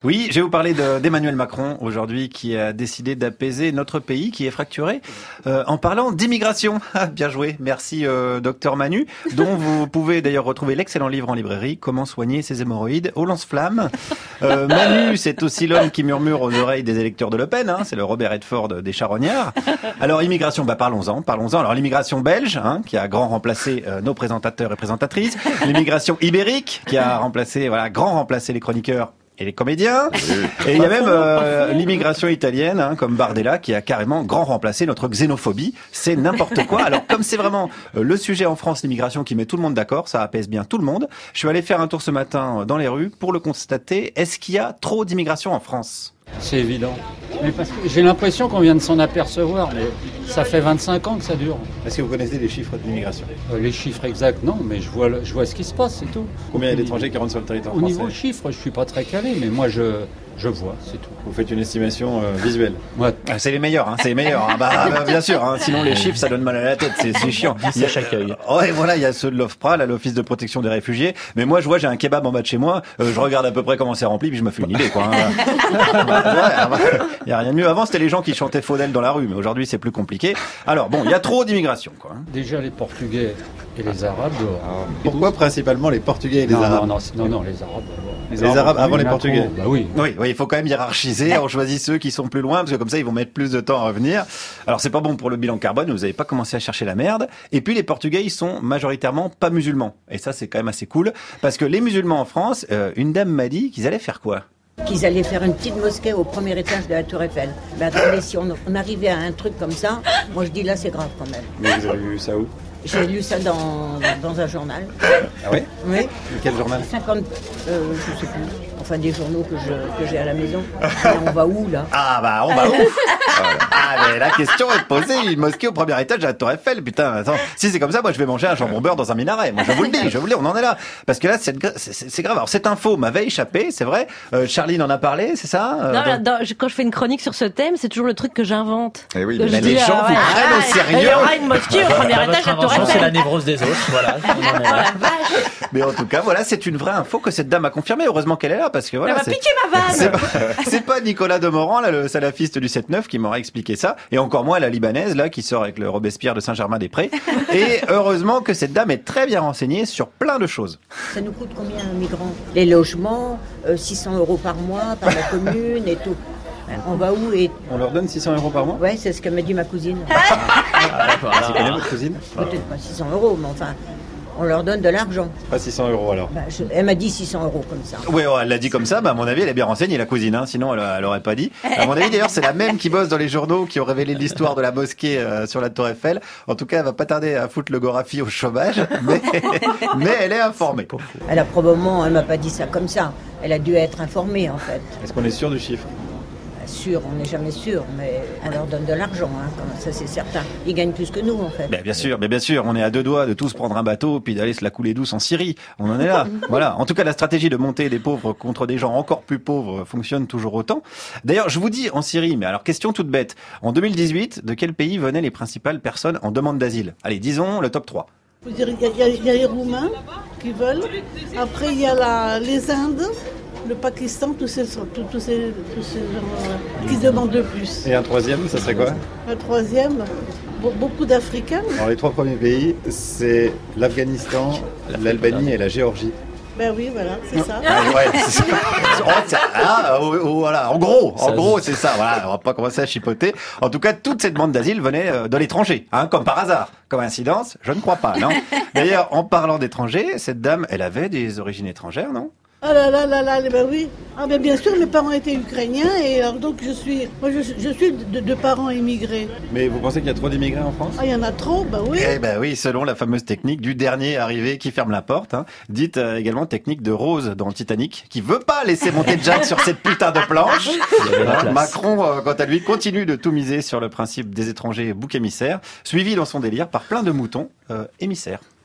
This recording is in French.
Oui, je vais vous parler d'Emmanuel Macron aujourd'hui qui a décidé d'apaiser notre pays qui est fracturé en parlant d'immigration. Ah, bien joué, merci docteur Manu, dont vous pouvez d'ailleurs retrouver l'excellent livre en librairie, Comment soigner ses hémorroïdes au lance-flamme. Manu, c'est aussi l'homme qui murmure aux oreilles des électeurs de Le Pen, hein, c'est le Robert Redford des charognards. Alors immigration, parlons-en. Alors l'immigration belge, hein, qui a grand remplacé nos présentateurs et présentatrices, l'immigration ibérique qui a remplacé les chroniqueurs et les comédiens. Et il y a même l'immigration italienne, hein, comme Bardella, qui a carrément grand remplacé notre xénophobie. C'est n'importe quoi. Alors, comme c'est vraiment le sujet en France, l'immigration, qui met tout le monde d'accord, ça apaise bien tout le monde, je suis allé faire un tour ce matin dans les rues pour le constater. Est-ce qu'il y a trop d'immigration en France ? C'est évident. Mais parce que j'ai l'impression qu'on vient de s'en apercevoir, mais ça fait 25 ans que ça dure. Est-ce que vous connaissez les chiffres de l'immigration ? Les chiffres exacts, non, mais je vois ce qui se passe, c'est tout. Combien il y a d'étrangers qui rentrent sur le territoire Au français ? niveau chiffres, je suis pas très calé, mais moi je vois, c'est tout. Vous faites une estimation visuelle ? Ouais. Ah, c'est les meilleurs, hein, c'est les meilleurs. Hein. Bah, bien sûr, hein, sinon les chiffres, ça donne mal à la tête, c'est chiant. C'est à chaque œil. Ouais, voilà, il y a ceux de l'OFPRA, là, l'Office de protection des réfugiés. Mais moi, je vois, j'ai un kebab en bas de chez moi, je regarde à peu près comment c'est rempli, puis je me fais une idée, quoi. Hein. Il y a rien de mieux. Avant, c'était les gens qui chantaient Faudel dans la rue, mais aujourd'hui, c'est plus compliqué. Alors bon, il y a trop d'immigration, quoi. Déjà les Portugais et les Arabes. Pourquoi principalement les Portugais et les Arabes ? Non, les Arabes. Les Arabes avant les Portugais. Bah oui. Oui, il faut quand même hiérarchiser. On choisit ceux qui sont plus loin, parce que comme ça, ils vont mettre plus de temps à revenir. Alors, c'est pas bon pour le bilan carbone, vous n'avez pas commencé à chercher la merde. Et puis, les Portugais, ils sont majoritairement pas musulmans. Et ça, c'est quand même assez cool. Parce que les musulmans en France, une dame m'a dit qu'ils allaient faire quoi ? Qu'ils allaient faire une petite mosquée au premier étage de la Tour Eiffel. Mais attendez, si on arrivait à un truc comme ça, moi je dis là, c'est grave quand même. Mais vous avez vu ça où ? J'ai lu ça dans un journal. Ah oui ? Oui. Quel journal ? 50, je sais plus. Enfin, des journaux que j'ai à la maison. Et on va où, là ? Ah bah, on va où ? Ah, mais la question est posée. Une mosquée au premier étage de la Tour Eiffel. Putain, attends. Si c'est comme ça, moi, je vais manger un jambon beurre dans un minaret. Moi, je vous le dis, on en est là. Parce que là, c'est grave. Alors, cette info m'avait échappé, c'est vrai. Charline en a parlé, c'est ça ? Quand je fais une chronique sur ce thème, c'est toujours le truc que j'invente. Eh oui, Que mais je les dis, gens vous prennent au sérieux. Il y aura une mosquée au premier étage de la Tour C'est Eiffel. la névrose des autres, voilà. On en est là. Mais en tout cas, voilà, c'est une vraie info que cette dame a confirmée. Heureusement qu'elle est là, parce que voilà. Elle va piquer ma vanne. C'est pas Nicolas Demorand, là, le salafiste du 7-9, qui m'aurait expliqué ça. Et encore moins la libanaise, là, qui sort avec le Robespierre de Saint-Germain-des-Prés. Et heureusement que cette dame est très bien renseignée sur plein de choses. Ça nous coûte combien un migrant ? Les logements, 600 € par mois, par la commune et tout. On va où et... On leur donne 600 € par mois ? Ouais, c'est ce que m'a dit ma cousine. Tu connais votre cousine ? Peut-être pas 600 €, mais enfin, on leur donne de l'argent. Pas 600 € alors. Bah, elle m'a dit 600 € comme ça. Oui, elle l'a dit comme ça, à mon avis, elle est bien renseignée, la cousine, hein, sinon elle aurait pas dit. À mon avis, d'ailleurs, c'est la même qui bosse dans les journaux, qui ont révélé l'histoire de la mosquée sur la Tour Eiffel. En tout cas, elle va pas tarder à foutre le Gorafi au chômage, mais elle est informée. Elle m'a pas dit ça comme ça. Elle a dû être informée, en fait. Est-ce qu'on est sûr du chiffre ? Sûr, on n'est jamais sûr, mais on leur donne de l'argent, hein, ça c'est certain. Ils gagnent plus que nous, en fait. Bien sûr, on est à deux doigts de tous prendre un bateau puis d'aller se la couler douce en Syrie. On en est là. Voilà. En tout cas, la stratégie de monter des pauvres contre des gens encore plus pauvres fonctionne toujours autant. D'ailleurs, je vous dis en Syrie, mais alors question toute bête. En 2018, de quel pays venaient les principales personnes en demande d'asile ? Allez, disons le top 3. Il y a les Roumains qui veulent. Après, il y a les Indes, le Pakistan, tous ces gens qui demandent le plus. Et un troisième, ça serait quoi ? Un troisième, beaucoup d'Africains. Alors les trois premiers pays, c'est l'Afghanistan, l'Albanie et la Géorgie. Ben oui, voilà, c'est ça. Voilà. En gros, c'est ça. Voilà, on va pas commencer à chipoter. En tout cas, toute cette bande d'asile venait de l'étranger, hein, comme par hasard. Coïncidence, je ne crois pas, non. D'ailleurs, en parlant d'étrangers, cette dame, elle avait des origines étrangères, non ? Ah là, ben oui. Ah ben bien sûr, mes parents étaient ukrainiens et alors donc je suis de parents immigrés. Mais vous pensez qu'il y a trop d'immigrés en France ? Ah, il y en a trop, ben oui. Eh ben oui, selon la fameuse technique du dernier arrivé qui ferme la porte, hein, dite également technique de Rose dans Titanic, qui veut pas laisser monter Jack sur cette putain de planche. Macron, quant à lui, continue de tout miser sur le principe des étrangers bouc émissaires, suivi dans son délire par plein de moutons émissaires.